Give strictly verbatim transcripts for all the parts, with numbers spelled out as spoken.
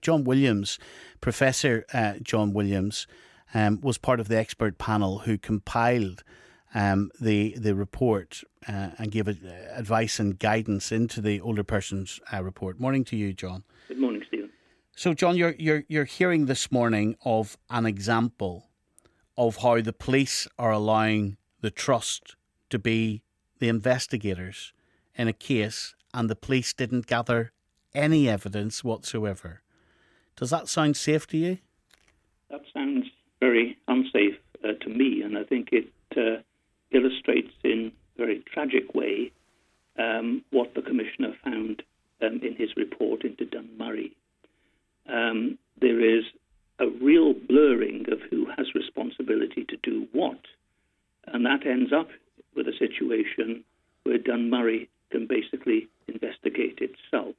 John Williams, Professor uh, John Williams, um, was part of the expert panel who compiled um, the the report uh, and gave it, uh, advice and guidance into the older persons uh, report. Morning to you, John. Good morning, Stephen. So, John, you're you're you're hearing this morning of an example of how the police are allowing the trust to be the investigators in a case, and the police didn't gather any evidence whatsoever. Does that sound safe to you? That sounds very unsafe uh, to me, and I think it uh, illustrates in a very tragic way um, what the Commissioner found um, in his report into Dunmurry. Um, there is a real blurring of who has responsibility to do what, and that ends up with a situation where Dunmurry can basically investigate itself.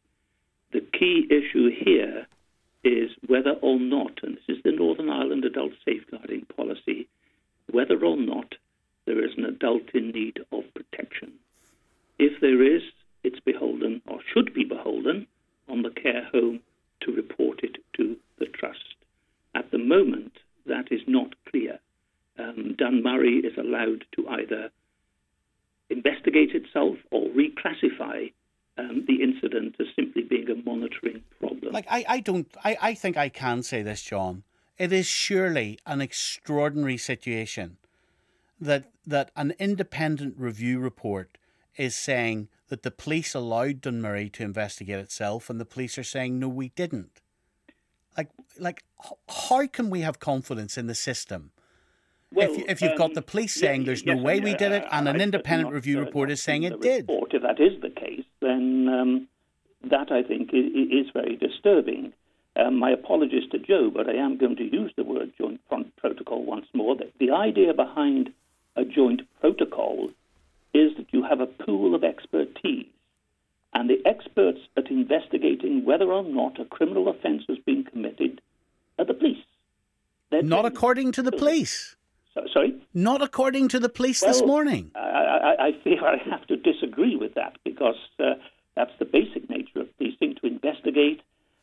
The key issue here is whether or not, and this is the Northern Ireland Adult Safeguarding Policy, whether or not there is an adult in need of protection. If there is, it's beholden, or should be beholden, on the care home to report it to the trust. At the moment, that is not clear. Um, Dunmurry is allowed to either investigate itself or reclassify um, the incident as simply being a monitoring problem. Like, I, I don't, I, I think I can say this, John. It is surely an extraordinary situation that that an independent review report is saying that the police allowed Dunmurry to investigate itself, and the police are saying, no, we didn't. Like, like, how can we have confidence in the system? Well, if, you, if you've um, got the police saying yeah, there's yes, no way we did it, and an I, independent not, review uh, report is saying it did. Report, if that is the case, then um, that, I think, is very disturbing. Um, my apologies to Joe, but I am going to use the word joint front protocol once more. The, the idea behind a joint protocol is that you have a pool of expertise, and the experts at investigating whether or not a criminal offence has been committed are the police. They're Not trained. according to the police. So, sorry? Not according to the police well, this morning. I, I, I fear I have to disagree with that, because uh, that's the basic nature of policing, to investigate,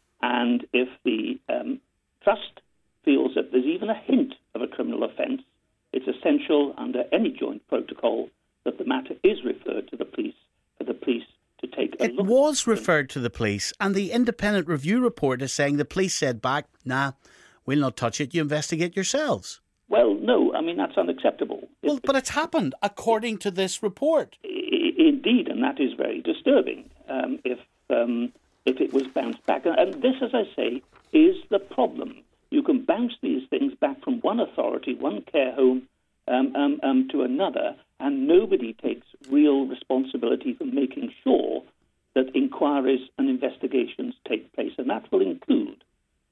and if the um, trust feels that there's even a hint of a criminal offence, it's essential under any joint protocol that the matter is referred to the police for the police to take a It look. It was referred to the police, and the independent review report is saying the police said back, nah, we'll not touch it, you investigate yourselves. Well, no, I mean, that's unacceptable. Well, but it's happened according to this report. I- indeed, and that is very disturbing um, if um, if it was bounced back. And this, as I say, is the problem. You can bounce these things back from one authority, one care home, um, um, um, to another, and nobody takes real responsibility for making sure that inquiries and investigations take place. And that will include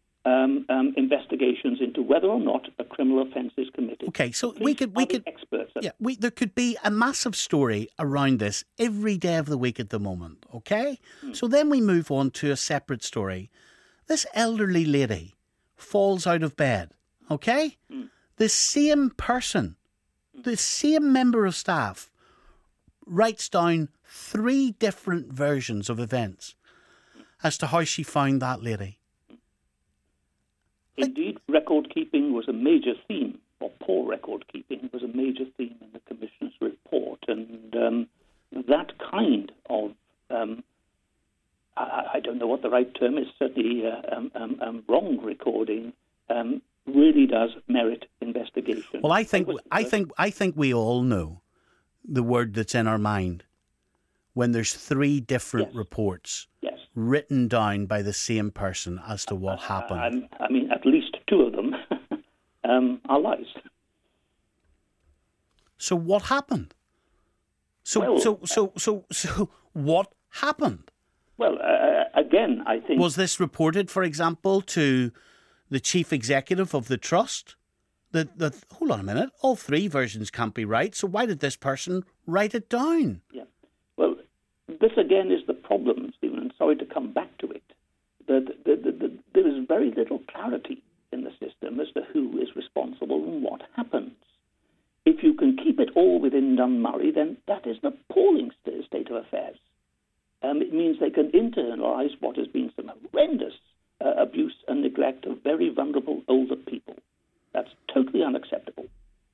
um, um, investigations into whether or not a criminal offence is committed. Okay, so Police we could we are the could experts. yeah, we there could be a massive story around this every day of the week at the moment, okay? Hmm. So then we move on to a separate story. This elderly lady falls out of bed, okay? Hmm. The same person, the same member of staff writes down three different versions of events as to how she found that lady. Indeed, record-keeping was a major theme, or poor record-keeping was a major theme in the Commissioner's report, and um, that kind of, um, I, I don't know what the right term is, certainly uh, um, um, um, wrong recording, um, really does merit investigation. Well, I think, was, I think, I think we all know the word that's in our mind when there's three different yes. reports yes. written down by the same person as to what uh, happened. I, I mean, at least two of them um, are lies. So what happened? So, well, so, so, so, so, what happened? Well, uh, again, I think... Was this reported, for example, to the chief executive of the trust? That, that, hold on a minute, all three versions can't be right, so why did this person write it down? Yeah. Well, this again is the problem, Stephen, and sorry to come back to it. That the, the, the, there is very little clarity in the system as to who is responsible and what happens. If you can keep it all within Dunmurry, then that is an appalling st- state of affairs. Um, it means they can internalise what has been some horrendous uh, neglect of very vulnerable older people. That's totally unacceptable.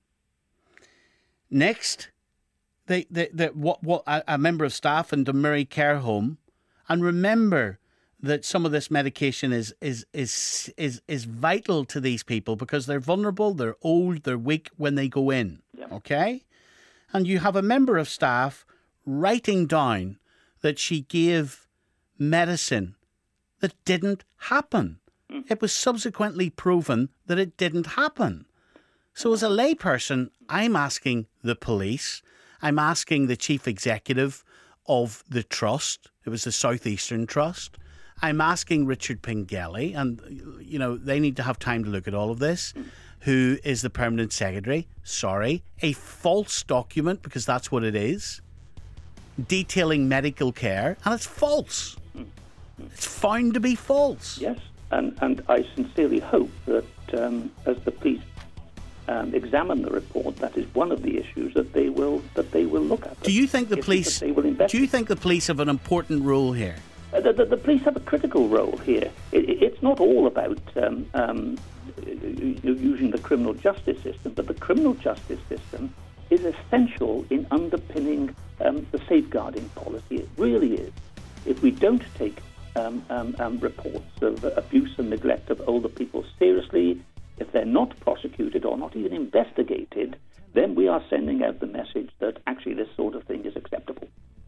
Next, they, they, they, what, what, a, a member of staff in Dunmurry Care Home, and remember that some of this medication is is is is is vital to these people because they're vulnerable, they're old, they're weak when they go in. Yep. Okay? And you have a member of staff writing down that she gave medicine that didn't happen. Mm. It was subsequently proven that it didn't happen. So as a layperson, I'm asking the police, I'm asking the chief executive of the trust, it was the Southeastern Trust, I'm asking Richard Pengelly, and, you know, they need to have time to look at all of this, who is the permanent secretary. Sorry, a false document, because that's what it is, detailing medical care, and it's false. It's found to be false. Yes, and, and I sincerely hope that um, as the police um, examine the report, that is one of the issues that they will that they will look at. Do you think the police? Do you think the police have an important role here? Uh, the, the, the police have a critical role here. It, it, it's not all about um, um, using the criminal justice system, but the criminal justice system is essential in underpinning um, the safeguarding policy. It really is. If we don't take um, um, um, reports of abuse and neglect of older people seriously, if they're not prosecuted or not even investigated, then we are sending out the message that actually this sort of thing is acceptable.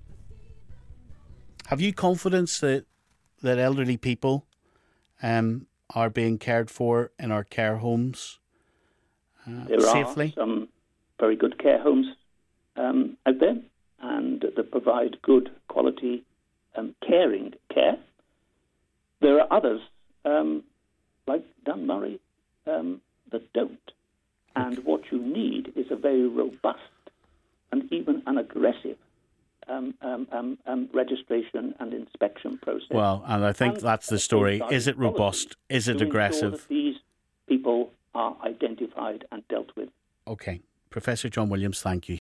Have you confidence that that elderly people um, are being cared for in our care homes uh, there safely? There are some very good care homes um, out there, and that provide good quality um, caring care. There are others, um, like Dunmurry, um, that don't. And what you need is a very robust and even an aggressive Um, um, um, um, registration and inspection process. Well, and I think and that's the story. Is it robust? Is it aggressive? That these people are identified and dealt with. Okay. Professor John Williams, thank you.